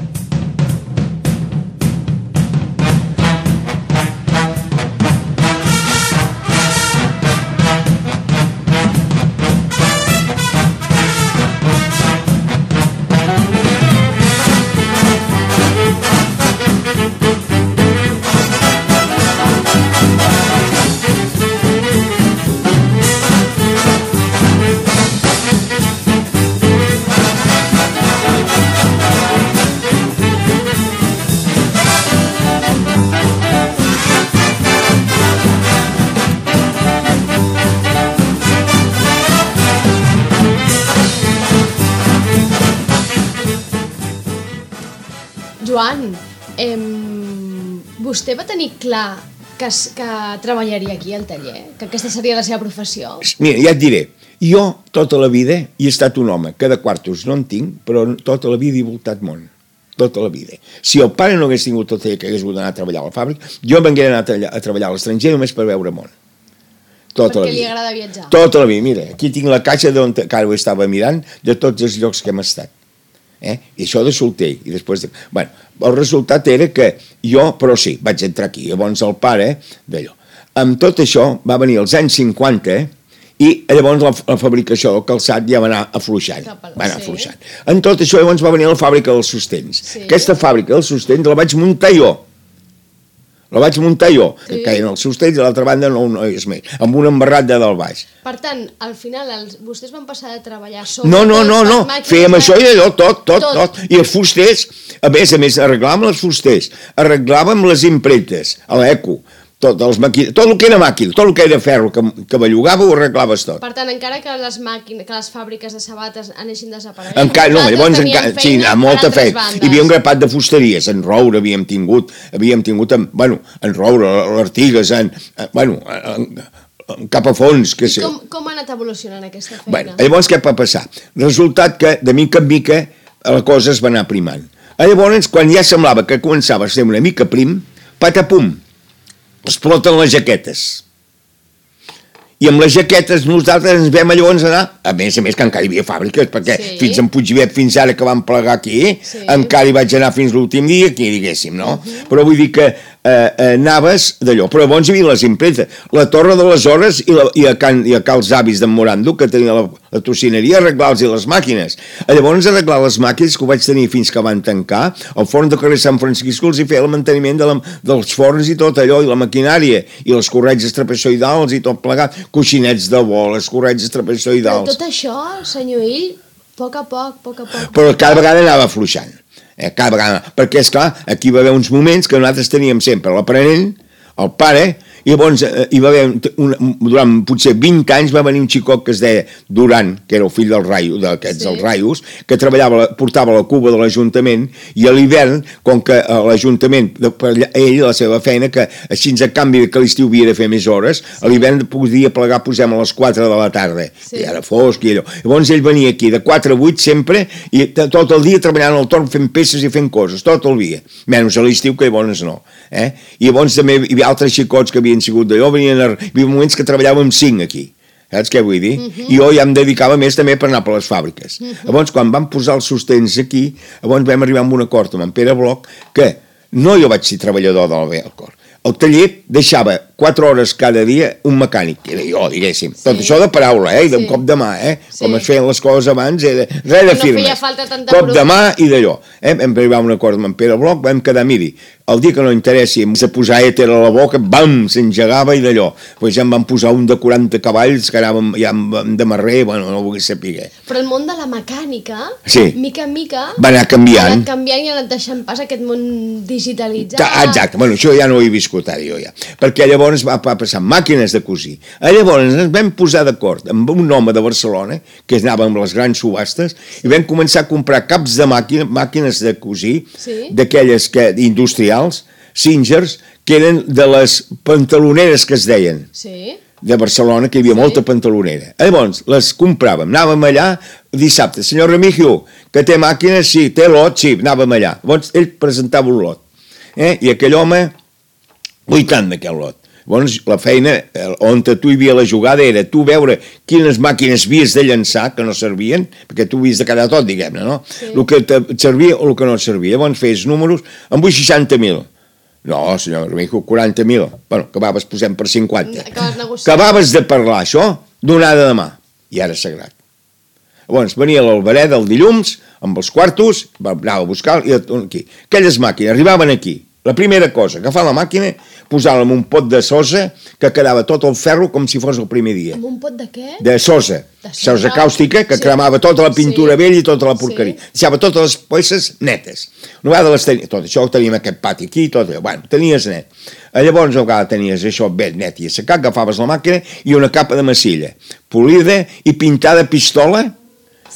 Joan, em, vostè va tenir clar que, es- que treballaria aquí al taller? Que aquesta seria la seva professió? Mira, ja et diré, jo tota la vida he estat un home, que de quartos no en tinc, però tota la vida he voltat món. Tota la vida. Si el pare no hagués tingut tot ell, que hagués volgut anar a treballar a la fàbrica, jo m'hagués anat a, treballar- a treballar a l'estranger només per veure món. Tota la Perquè li vida. agrada viatjar. Tota la vida. Mira, aquí tinc la caixa d'on que ara ho estava mirant, de tots els llocs que hem estat. Eh? I això de solter. I després de... Bueno, el resultat era que jo, però sí, vaig entrar aquí. Llavors el pare, d'allò. Amb tot això va venir als anys cinquanta, eh? I llavors la, la fabricació del calçat ja va anar afluixant. Cap a la- Va anar sí. afluixant. En tot això llavors va venir la fàbrica dels sostens. Sí. Aquesta fàbrica dels sostens la vaig muntar jo. La vaig muntar jo, Sí. que caien els sostens i a l'altra banda no, no és més, amb un embarrat de dalt baix. Per tant, al final, els, vostès van passar de treballar sobre No, no, tot, no, les no, màquines, fèiem això i allò, tot, tot, Tot. tot, I els fusters, a més a més, arreglàvem les fusters, arreglàvem les impremtes, a l'eco, tot, els maqui... tot el que era màquina, tot el que era ferro que, que bellugava ho arreglaves tot. Per tant, encara que les màquines, que les fàbriques de sabates anessin desapareixent, Encara, no, vosaltres llavors teníeu encara, sí, feina amb molta per altres feina. bandes. Hi havia un grapat de fusteries, en Roure havíem tingut, havíem tingut, en, bueno, en Roure, l'Artigues, en, en, bueno, en, en, cap a fons, que I sé. com, com ha anat evolucionant aquesta feina? Bueno, llavors què va passar? Resultat que, de mica en mica, la cosa es va anar primant. Llavors, quan ja semblava que començava a ser una mica prim, patapum, exploten les jaquetes. I amb les jaquetes nosaltres ens vam llavors anar, a més a més que encara hi havia fàbriques, perquè Sí. fins en Puigvet, fins ara que vam plegar aquí, Sí. encara hi vaig anar fins l'últim dia, aquí diguéssim, no? Uh-huh. Però vull dir que eh, eh, anaves d'allò, però llavors hi havia les impremtes, la Torre de les Hores i, la, i, a, Can, i a Cals Avis d'en Morando, que tenia la, la tocineria, arreglar-los les màquines. Llavors arreglar les màquines, que ho vaig tenir fins que van tancar, el forn de carrer Sant Francisco els hi feia el manteniment de la, dels forns i tot allò, i la maquinària, i els corretges trapezoidals i tot plegat, coixinets de boles, corretges Però trapezoidals. tot això, senyor Ill, a poc a poc, a poc a poc... Però cada vegada anava afluixant, eh, cada vegada, perquè és clar, aquí va haver uns moments que nosaltres teníem sempre l'aprenent, el pare, i llavors eh, hi va haver, un, durant potser vint anys va venir un xicot que es deia Duran, que era el fill del Raio, d'aquests Sí. dels Raios, que treballava, portava la cuba de l'Ajuntament, i a l'hivern, com que a l'Ajuntament, de- per allà- ell, la seva feina, que així a canvi que l'estiu havia de fer més hores, a l'hivern podia plegar, posem a les quatre de la tarda, Sí. i ara fosc i allò. Llavors ell venia aquí de quatre a vuit sempre, i t- tot el dia treballant al torn, fent peces i fent coses, tot el dia, menys a l'estiu, que llavors no. Eh? I llavors també hi havia altres xicots que havien sigut d'allò, venien a, hi havia moments que treballàvem cinc aquí, saps què vull dir? Uh -huh. I jo ja em dedicava més també per anar per les fàbriques. Uh -huh. Llavors, quan vam posar els sostens aquí, llavors vam arribar a un acord amb en Pere Bloch que no jo vaig ser treballador del Belcor. El taller deixava quatre hores cada dia un mecànic, que era jo, diguéssim. Sí. Tot això de paraula, eh? I d'un Sí. cop de mà, eh? Sí. Com es feien les coses abans, era res de No firmes. feia falta tanta Cop bru- de mà i d'allò. Eh? Vam arribar a un acord amb en Pere Bloch, vam quedar, miri, el dia que no interessi, hem de posar èter a la boca, bam, s'engegava i d'allò. Pues ja em van posar un de quaranta cavalls, que anàvem ja amb, de marrer, bueno, no ho vull saber. Però el món de la mecànica, Sí. mica en mica, Va anar ha canviant. anat canviant i ha anat deixant pas a aquest món digitalitzat. Ta- Exacte, bueno, això ja no ho he viscut ara jo ja, perquè llavors va, va passar màquines de cosir. Llavors ens vam posar d'acord amb un home de Barcelona, que anava amb les grans subhastes, i vam començar a comprar caps de màquina, màquines de cosir, Sí. d'aquelles que industrials, Singers, que eren de les pantaloneres que es deien, Sí. de Barcelona, que hi havia Sí. molta pantalonera. Llavors, les compràvem, anàvem allà dissabte. Senyor Remigio, que té màquines? Sí. Té lot? Sí, anàvem allà. Llavors, ell presentava un lot. Eh? I aquell home, vuitanta d'aquell lot. Llavors, la feina, eh, on tu hi havia la jugada, era tu veure quines màquines havies de llançar, que no servien, perquè tu havies de quedar tot, diguem-ne, no? Sí. El que et servia o el que no et servia. Llavors, fes números, en vull seixanta mil. No, senyor Remigio, quaranta mil. Bueno, acabaves posant per cinquanta. Acabes negociant. Acabaves de parlar això donada de mà, i ara sagrat. Llavors venia l'Albaret el dilluns amb els quartos, va anar a buscar i aquí. Aquelles màquines arribaven aquí. La primera cosa, agafar la màquina, posar-la en un pot de sosa que quedava tot el ferro com si fos el primer dia. Amb un pot de què? De sosa, De sosa. sosa càustica, que Sí. cremava tota la pintura Sí. vella i tota la porqueria. Sí. Deixava totes les peces netes. Una vegada les tenia, tot això ho teníem aquest pati aquí, tot allò. Bueno, tenies net. Llavors, una vegada tenies això ben net i assecat, agafaves la màquina i una capa de massilla, polida i pintada pistola,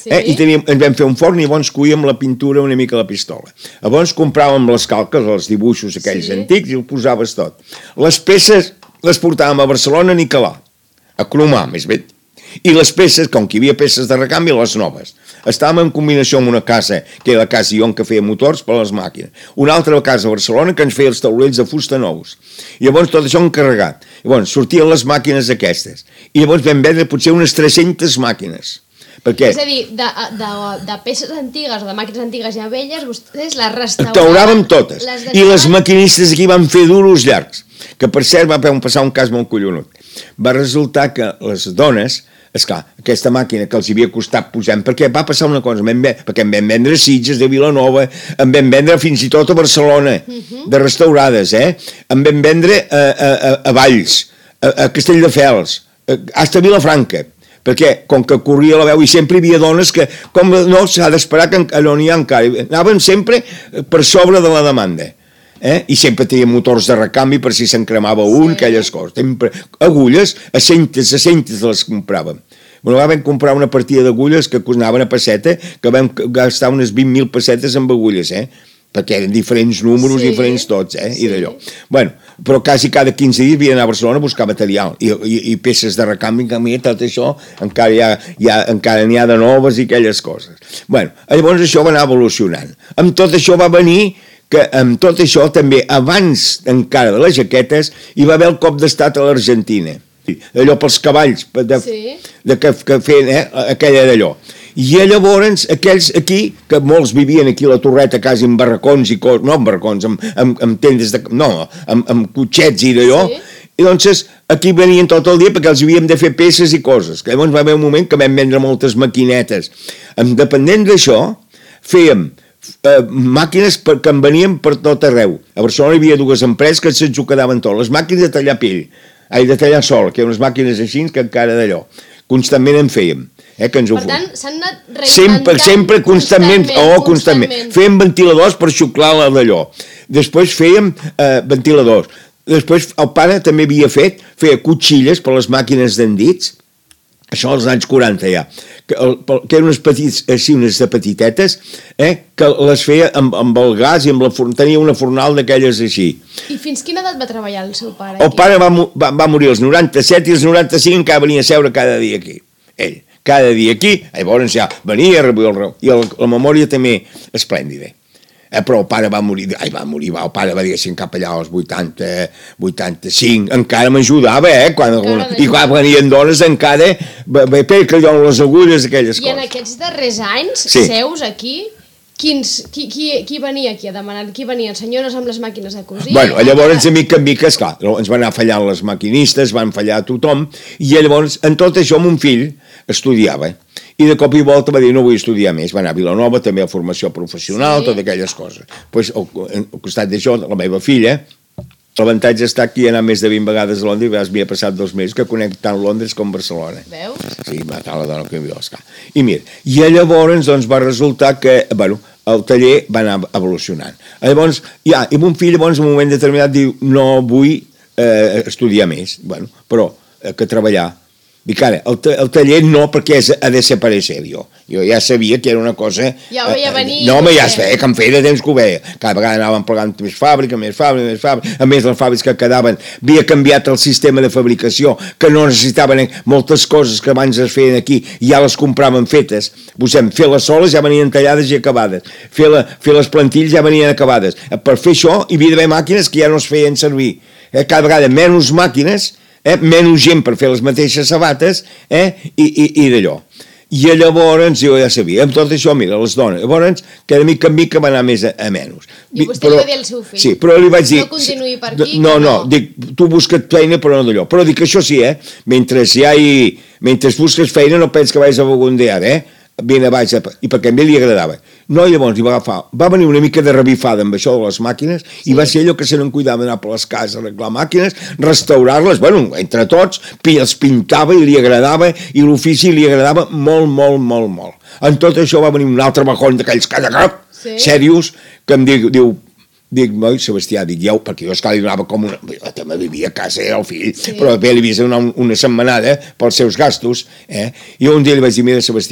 Sí. Eh? I teníem, ens vam fer un forn i llavors coíem la pintura una mica a la pistola. Llavors compràvem les calques, els dibuixos aquells Sí. antics i ho posaves tot. Les peces les portàvem a Barcelona a Nicolà, a cromar, més bé. I les peces, com que hi havia peces de recanvi, les noves. Estàvem en combinació amb una casa, que era la casa Ion, que feia motors per a les màquines. Una altra casa a Barcelona que ens feia els taulells de fusta nous. I llavors tot això encarregat. Llavors sortien les màquines aquestes. I llavors vam vendre potser unes tres-centes màquines. Perquè És a dir, de, de, de peces antigues o de màquines antigues ja velles, vostès les restauraven... tauràvem totes. Les I les deixaven- maquinistes aquí van fer duros llargs. Que per cert va passar un cas molt collonut. Va resultar que les dones... Esclar, aquesta màquina que els havia costat posem, perquè va passar una cosa, vam ve- perquè em vam vendre a Sitges, de Vilanova, em vam vendre fins i tot a Barcelona, uh-huh. de restaurades, eh? Em vam vendre a, a, a, a Valls, a, a Castelldefels, a, hasta Vilafranca, perquè com que corria la veu i sempre hi havia dones que, com no, s'ha d'esperar que no n'hi ha encara, anaven sempre per sobre de la demanda. Eh? I sempre tenia motors de recanvi per si se'n cremava un, sí. aquelles coses. Sempre, agulles, a centes, a centes les compràvem. Bueno, vam comprar una partida d'agulles que anaven a pesseta, que vam gastar unes vint mil pessetes amb agulles, eh? perquè eren diferents números, sí. diferents tots, eh? Sí. I d'allò. Bueno, però quasi cada quinze dies havia d'anar a Barcelona a buscar material i, i, i peces de recanvi, que a mi tot això encara hi ha, hi ha, encara n'hi ha de noves i aquelles coses. Bueno, llavors això va anar evolucionant. Amb tot això va venir que amb tot això també, abans encara de les jaquetes, hi va haver el cop d'estat a l'Argentina. Allò pels cavalls, de, sí. de que, que feien eh, aquella d'allò. I llavors, aquells aquí, que molts vivien aquí a la Torreta, quasi en barracons i coses, no en barracons, amb, amb, amb tendes de... no, amb, amb cotxets i d'allò, sí. I doncs aquí venien tot el dia perquè els havíem de fer peces i coses. Que llavors va haver un moment que vam vendre moltes maquinetes. Dependent d'això, fèiem Uh, màquines per, que en venien per tot arreu. A Barcelona hi havia dues empreses que se'ns ho quedaven tot. Les màquines de tallar pell, ai, de tallar sol, que eren unes màquines així que encara d'allò. Constantment en fèiem. Eh, que ens per ho tant, s'han anat reinventant... Sempre, sempre, constantment, constantment, oh, constantment. constantment. Fèiem ventiladors per xuclar d'allò. Després fèiem uh, ventiladors. Després el pare també havia fet, feia cotxilles per les màquines d'endits, això als anys quaranta ja, que, el, que eren unes petits, així, unes de petitetes, eh, que les feia amb, amb el gas i amb la forn, tenia una fornal d'aquelles així. I fins quina edat va treballar el seu pare? El aquí? pare va, va, va morir als noranta-set i als noranta-cinc encara venia a seure cada dia aquí. Ell, cada dia aquí, llavors ja venia a rebre el reu. I el, la memòria també esplèndida. Eh, però el pare va morir, ai, va morir, va, el pare va dir cap allà als vuitanta, vuitanta-cinc, encara m'ajudava, eh, quan, alguna, i quan venien dones encara, bé, que allò les agulles, aquelles I coses. en aquests darrers anys, sí. seus aquí, quins, qui, qui, qui venia aquí a demanar? Qui venien? Senyores amb les màquines de cosir? Bueno, llavors, a mica en mica, esclar, ens van anar fallant les maquinistes, van fallar tothom, i llavors, en tot això, mon fill estudiava, i de cop i volta va dir no vull estudiar més, va anar a Vilanova també a formació professional, sí. Totes aquelles coses. Pues, al, al costat d'això, la meva filla, l'avantatge està aquí anar més de vint vegades a Londres, i m'havia passat dos mesos que conec tant Londres com Barcelona. Veus? Sí, va tant la dona que viu, esclar. I mira, i llavors doncs, va resultar que, bueno, el taller va anar evolucionant. Llavors, ja, i mon fill llavors en un moment determinat diu no vull eh, estudiar més, bueno, però eh, que treballar. Dic, ara, el, el taller no, perquè és, ha de desaparèixer, jo. Jo ja sabia que era una cosa... Ja ho veia venir. No, home, ja es veia, que em feia de temps que ho veia. Cada vegada anàvem plegant més fàbrica, més fàbrica, més fàbrica. A més, les fàbriques que quedaven, havia canviat el sistema de fabricació, que no necessitaven moltes coses que abans es feien aquí, i ja les compraven fetes. Posem, fer les soles ja venien tallades i acabades. Fer, la, fer les plantilles ja venien acabades. Per fer això, hi havia d'haver màquines que ja no es feien servir. Eh, cada vegada menys màquines, Eh, menys gent per fer les mateixes sabates, eh, i, i, i d'allò. I llavors jo ja sabia, amb tot això, mira, les dones, llavors, que de mica en mica va anar més a, a menys. I vostè però, li va dir al seu fill, sí, però li vaig dir, no continuï per aquí, no, no, no, dic, tu busca't feina però no d'allò, però dic això sí, eh, mentre hi ha i, mentre busques feina no penses que vagis a vagondear, eh, vine a baix, i perquè a mi li agradava. No, i llavors hi va agafar, va venir una mica de revifada amb això de les màquines, sí. I va ser allò que se n'en cuidava d'anar per les cases, arreglar màquines, restaurar-les, bueno, entre tots, els pintava i li agradava, i l'ofici li agradava molt, molt, molt, molt. En tot això va venir un altre bajón d'aquells cada cap, sí. Serios, que em diu, diu dic, noi, Sebastià, dic, ja, perquè jo esclar li donava com una... Jo també vivia a casa, era el fill, sí. Però bé, li havia donat una setmanada pels seus gastos, eh? I un dia li vaig dir, mira, Sebastià,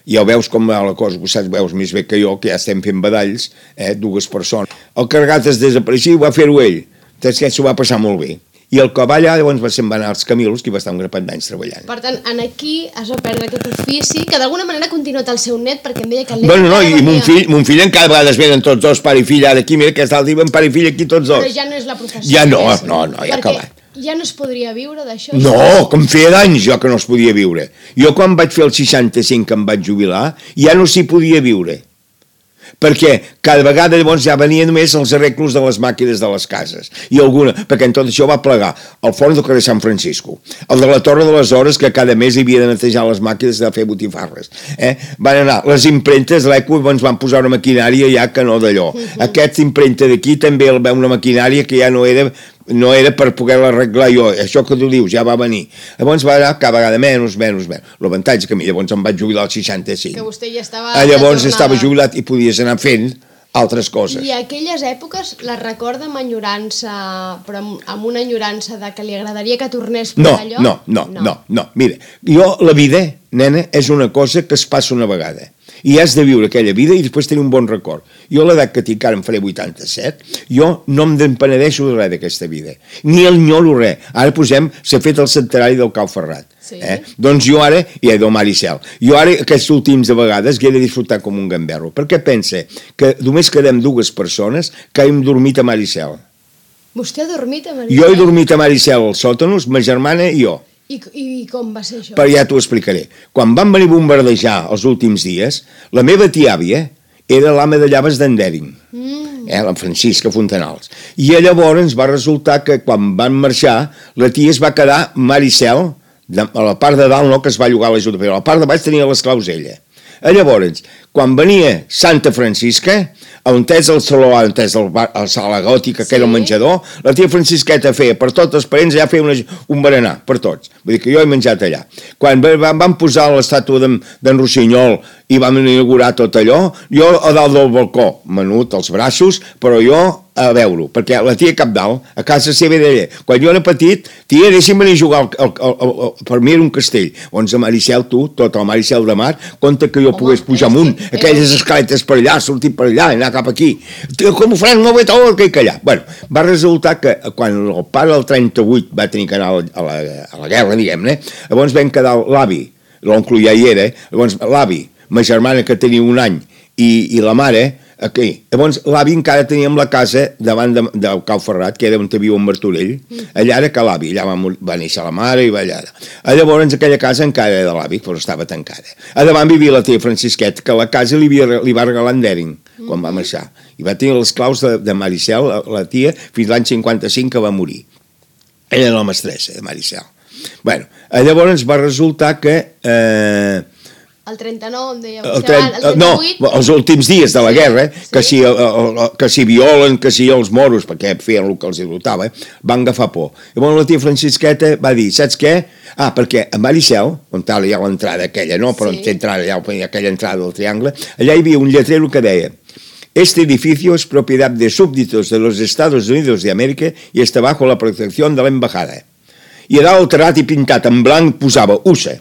ja veus com va la cosa, saps, veus més bé que jo, que ja estem fent badalls, eh, dues persones. El carregat es desapareixia i va fer-ho ell. Doncs que s'ho va passar molt bé. I el que va allà, llavors va se'n va anar als Camils, que va estar un grapat d'anys treballant. Per tant, en aquí es va perdre aquest ofici, que d'alguna manera ha continuat el seu net, perquè em deia que el net... Bueno, no, i mon fill, mon fill encara a vegades venen tots dos, pare i fill, ara aquí, mira que està el diuen pare i fill aquí tots dos. Però ja no és la professió. Ja no, no, no, ja ha acabat. Ja no es podria viure d'això? No, que em feia d'anys jo que no es podia viure. Jo quan vaig fer el seixanta-cinc que em vaig jubilar, ja no s'hi podia viure. Perquè cada vegada llavors ja venien només els arreglos de les màquines de les cases i alguna, perquè en tot això va plegar el forn del carrer Sant Francisco, el de la Torre de les Hores, que cada mes hi havia de netejar les màquines de fer botifarres, eh? Van anar les impremtes, l'Eco ens van posar una maquinària ja que no d'allò, uh-huh. Aquest impremta d'aquí també el veu una maquinària que ja no era no era per poder-la arreglar jo, això que tu dius ja va venir, llavors va anar cada vegada menys, menys, menys, l'avantatge que a mi llavors em vaig jubilar al seixanta-cinc, que vostè ja estava ah, llavors estava jubilat i podies anar fent altres coses. I aquelles èpoques les recorda amb enyorança, però amb, amb una enyorança de que li agradaria que tornés per no, allò? No, no, no, no, no, mira, jo la vida, nena, és una cosa que es passa una vegada i has de viure aquella vida i després tenir un bon record. Jo a l'edat que tinc, ara em faré vuitanta-set, jo no em empenedeixo de res d'aquesta vida, ni el nyolo res. Ara posem, s'ha fet el centenari del Cau Ferrat. Sí. Eh? Doncs jo ara, i he del Maricel, jo ara aquests últims de vegades que he de disfrutar com un gamberro, perquè pense que només quedem dues persones que hem dormit a Maricel. Vostè ha dormit a Maricel? Jo he dormit a Maricel als sòtanos, ma germana i jo. I, I com va ser això? Però ja t'ho explicaré. Quan van venir a bombardejar els últims dies, la meva tia-àvia era l'ama de llaves d'en Dering, mm. eh, la Francisca Fontanals. I llavors va resultar que quan van marxar, la tia es va quedar a Maricel, a la part de dalt no, que es va llogar a l'Ajuntament, a la part de baix tenia les claus ella. Llavors, quan venia Santa Francisca, on és el saló, on és el, bar, el sala gòtica, que sí. Era el menjador, la tia Francisqueta feia per tots els parents, allà feia una, un berenar, per tots. Vull dir que jo he menjat allà. Quan van, van posar l'estàtua d'en Rossinyol i vam inaugurar tot allò, jo a dalt del balcó, menut els braços, però jo a veure-ho, perquè la tia Capdalt, a casa seva d'ella, quan jo era petit, tia, deixi'm venir a jugar, al, al, al, al, al, per mi era un castell, doncs a Maricel, tu, tot el Maricel de Mar, compte que jo Home, pogués pujar amunt, sí, aquelles escaletes per allà, sortir per allà, anar cap aquí, com ho faran, no ve tot que allà. Bueno, va resultar que quan el pare del trenta-vuit va tenir que anar a la, a la guerra, diguem-ne, llavors vam quedar l'avi, l'oncle ja hi era, llavors l'avi, ma germana que tenia un any, i, i la mare, aquí. Llavors l'avi encara teníem la casa davant de, del Cau Ferrat, que era on viu en Martorell, mm. allà era que l'avi, allà va, va néixer la mare i va allà. Llavors aquella casa encara era de l'avi, però estava tancada. A davant vivia la tia Francisqueta, que la casa li, havia, li va regalar en Dering, mm. quan va marxar. I va tenir les claus de, de Maricel, la tia, fins l'any cinquanta-cinc que va morir. Ella era la mestressa de Maricel. Bueno, llavors va resultar que... Eh, El trenta-nou, em deia vostè, el trenta, el trenta-vuit... No, els últims dies de la guerra, sí. que, si, que si violen, que si els moros, perquè feien el que els dotava, van agafar por. Llavors la tia Francisqueta va dir, saps què? Ah, perquè a Maricel, on hi ha l'entrada aquella, no? Però sí. entrada, allà, aquella entrada del triangle, allà hi havia un lletrero que deia este edificio es propiedad de súbditos de los Estados Unidos de América y está bajo la protección de la embajada. I a dalt el terrat i pintat en blanc posava U S A.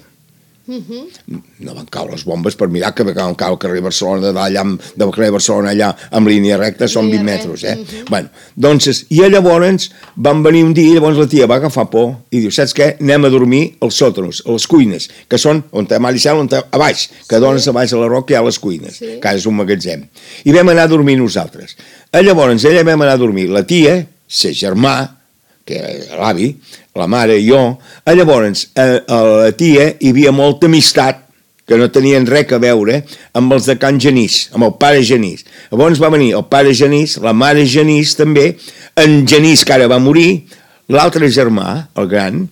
Uh-huh. No van caure les bombes per mirar que van caure al carrer Barcelona d'allà, del carrer Barcelona allà amb línia recta, són vint metres, eh? Uh-huh. Bueno, doncs, i llavors van venir un dia i llavors la tia va agafar por i diu, saps què? Anem a dormir als sòtanos, a les cuines, que són on té Maricel, on té a baix, que sí. dones a baix a la roca hi ha les cuines, sí. que és un magatzem. I vam anar a dormir nosaltres. Llavors, ella vam anar a dormir, la tia, sa germà, que era l'avi, la mare i jo, llavors a, a la tia hi havia molta amistat que no tenien res a veure amb els de Can Genís, amb el pare Genís. Llavors va venir el pare Genís, la mare Genís també, en Genís que ara va morir, l'altre germà, el gran,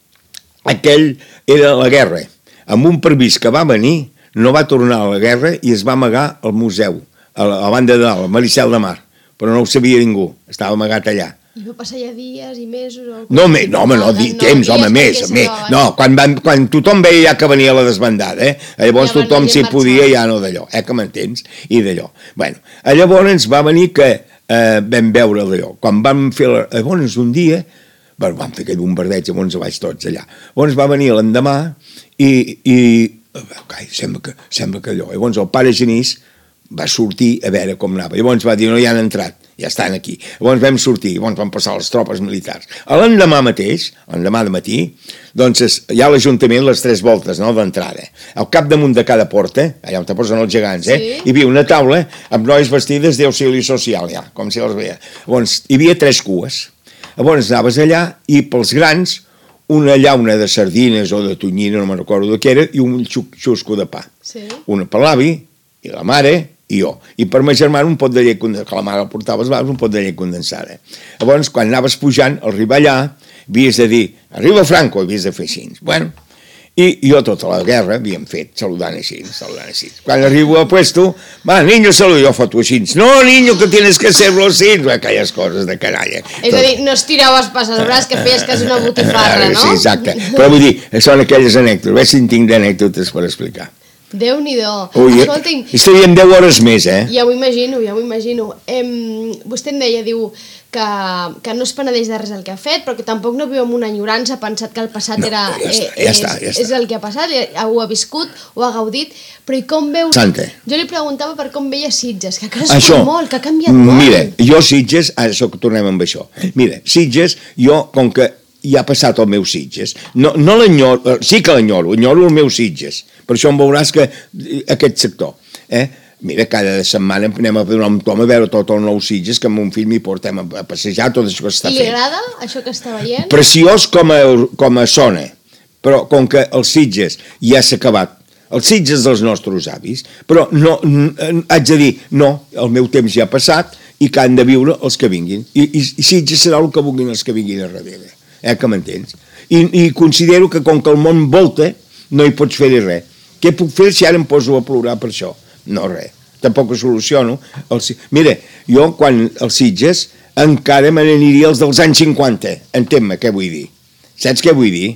aquell era a la guerra. Amb un previst que va venir, no va tornar a la guerra i es va amagar al museu, a la, a la banda de dalt, a Maricel de Mar, però no ho sabia ningú, estava amagat allà. I va passar ja dies i mesos? O... No, me, no, home, no, no, temps, home, més, més. No, quan, van, quan tothom veia ja que venia la desbandada, eh? Llavors ja tothom s'hi podia, ja no d'allò, eh, que m'entens? I d'allò. Bueno, llavors va venir que eh, vam veure d'allò. Quan vam fer, la... llavors un dia, bueno, vam fer aquell bombardeig, llavors a baix tots allà. Llavors va venir l'endemà i, i Okay, sembla, que, sembla que allò. Llavors el pare Genís va sortir a veure com anava. Llavors va dir, no, ja han entrat, ja estan aquí. Llavors vam sortir, llavors van passar les tropes militars. A l'endemà mateix, l'endemà de matí, doncs hi ha l'Ajuntament les tres voltes, no?, d'entrada. Al capdamunt de cada porta, allà on te posen els gegants, eh? Sí. Hi havia una taula amb noies vestides d'auxili social, ja, com si les veia. Llavors hi havia tres cues. Llavors anaves allà i pels grans una llauna de sardines o de tonyina, no me'n recordo de què era, i un xusco de pa. Sí. Una per l'avi, i la mare, i jo. I per ma germana un pot de llet condensada, que la mare portava els baus, un pot de llet condensada. Llavors, quan anaves pujant, al arribar allà, havies de dir, arriba Franco, havies de fer així. Bueno, i jo tota la guerra havíem fet, saludant així, saludant així. Quan arribo al puesto, va, niño, saludo, jo foto així. No, niño, que tienes que hacerlo así. Aquelles coses de canalla. És a dir, no estiraves pas el braç, que feies quasi una botifarra, no? Sí, exacte. Però vull dir, són aquelles anècdotes. A veure si en tinc d'anècdotes per explicar. Déu-n'hi-do. Ui, Escolti'm, i estaríem deu hores més, eh? Ja ho imagino, ja ho imagino. Em, vostè em deia, diu, que, que no es penedeix de res el que ha fet, però que tampoc no viu amb una enyorança, ha pensat que el passat no, era... Ja està, eh, ja està, ja és, és el que ha passat, ho ha viscut, ho ha gaudit, però i com veu... Santa. Jo li preguntava per com veia Sitges, que ha crescut això, molt, que ha canviat molt. Mira, jo Sitges, ara això que tornem amb això, mira, Sitges, jo, com que ja ha passat el meu Sitges, no, no l'enyoro, sí que l'enyoro, enyoro el meu Sitges, per això em veuràs que aquest sector, eh? Mira, cada setmana anem a donar un tom a veure tot el nou Sitges, que amb un fill m'hi portem a passejar, tot això que està fent. I li agrada això que està veient? Preciós com a, com a zona, però com que el Sitges ja s'ha acabat, els Sitges dels nostres avis, però no, haig de dir, no, el meu temps ja ha passat i que han de viure els que vinguin. I, i, i Sitges serà el que vulguin els que vinguin a darrere, eh, que m'entens? I, I considero que com que el món volta, no hi pots fer-hi res. Què puc fer si ara em poso a plorar per això? No, res. Tampoc ho soluciono. El, mira, jo quan els Sitges encara me n'aniria els dels anys cinquanta. Entén-me què vull dir. Saps què vull dir?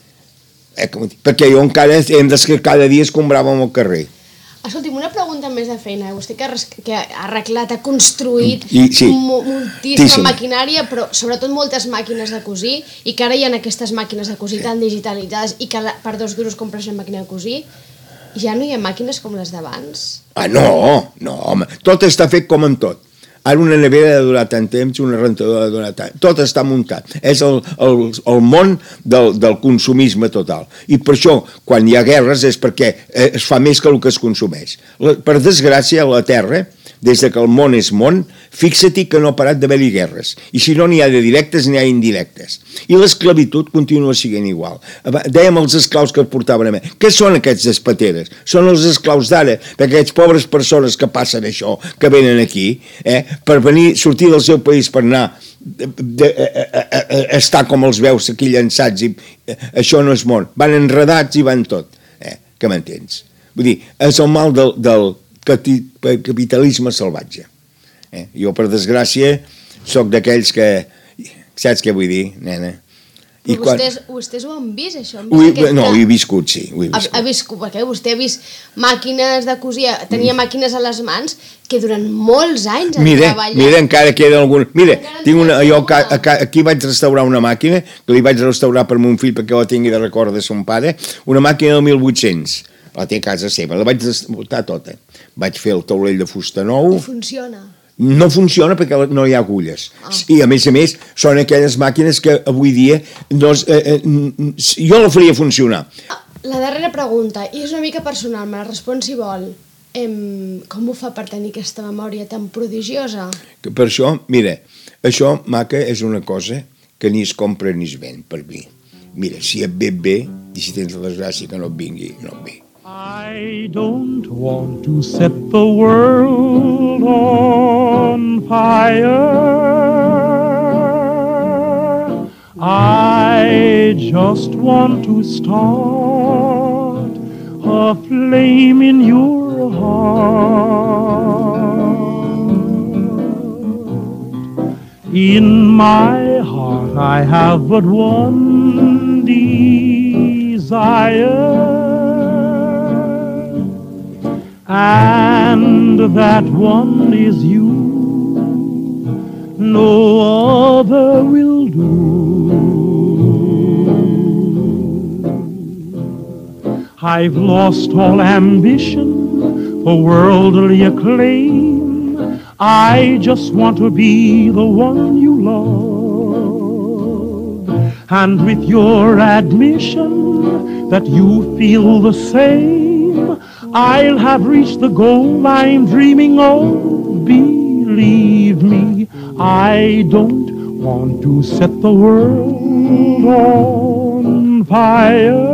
Eh, perquè jo encara hem de que cada dia escombràvem al carrer. Escolti'm, una pregunta més de feina. Vostè que ha, que ha arreglat, ha construït I, sí, moltíssima maquinària, però sobretot moltes màquines de cosir, i que ara hi ha aquestes màquines de cosir sí. tan digitalitzades i que per dos duros compres una màquina de cosir, ja no hi ha màquines com les d'abans? Ah, no, no, home. Tot està fet com en tot. Ara una nevera ha de durar tant temps, una rentadora ha de durar tant... Tot està muntat. És el, el, el món del, del consumisme total. I per això, quan hi ha guerres, és perquè es fa més que el que es consumeix. La, per desgràcia, a la Terra, des que el món és món, fixa-t'hi que no ha parat d'haver-hi guerres. I si no n'hi ha de directes, n'hi ha indirectes. I l'esclavitud continua sent igual. Dèiem els esclaus que portaven a més. Què són aquests despateres? Són els esclaus d'ara, perquè aquests pobres persones que passen això, que venen aquí, eh, per venir, sortir del seu país per anar de, de, a, a, a, a estar com els veus aquí llançats, i eh, això no és món. Van enredats i van tot. Eh, que m'entens? Vull dir, és el mal del, del capitalisme salvatge. Eh? Jo, per desgràcia, sóc d'aquells que... Saps què vull dir, nena? I quan... vostès, vostès ho han vist, això? Han vist Ui, no, ho he viscut, sí. Ho he viscut. Ha, ha viscut, perquè vostè ha vist màquines de cosir, tenia mm. màquines a les mans que durant molts anys han mira, treballat. Mira, encara queda algun... Mira, tinc una, jo aquí vaig restaurar una màquina, que li vaig restaurar per mon fill perquè la tingui de record de son pare, una màquina del mil vuit-cents. La té a casa seva, la vaig desmuntar tota. Vaig fer el taulell de fusta nou. I funciona? No funciona perquè no hi ha agulles. Ah. I a més a més són aquelles màquines que avui dia no, eh, eh, jo la faria funcionar. La darrera pregunta, i és una mica personal, me la respon si vol. Em, com ho fa per tenir aquesta memòria tan prodigiosa? Que per això, mira, això, maca, és una cosa que ni es compra ni es ven per mi. Mira, si et ve bé, i si tens la desgràcia que no et vingui, no et ve. I don't want to set the world on fire. I just want to start a flame in your heart. In my heart I have but one desire, and that one is you. No other will do. I've lost all ambition for worldly acclaim. I just want to be the one you love. And with your admission that you feel the same, I'll have reached the goal I'm dreaming of. Believe me, I don't want to set the world on fire.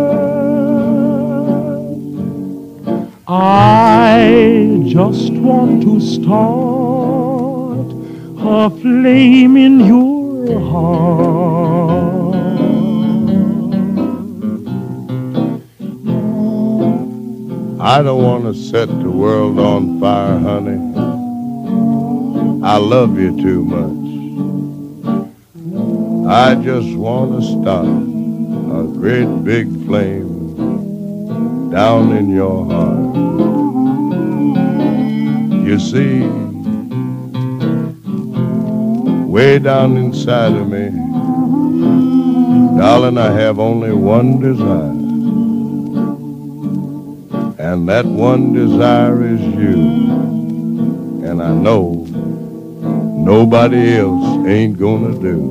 I just want to start a flame in your heart. I don't want to set the world on fire, honey. I love you too much. I just want to start a great big flame down in your heart. You see, way down inside of me, darling, I have only one desire. And that one desire is you. And I know nobody else ain't gonna do.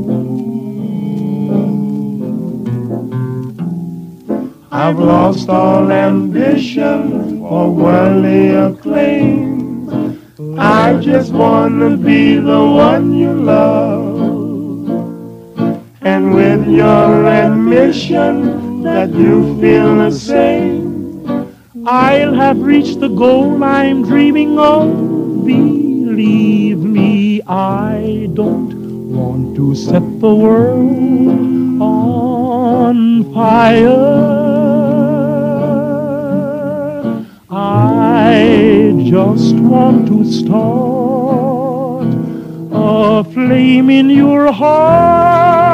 I've lost all ambition for worldly acclaim. I just want to be the one you love. And with your admission that you feel the same, I'll have reached the goal I'm dreaming of. Believe me, I don't want to set the world on fire. I just want to start a flame in your heart.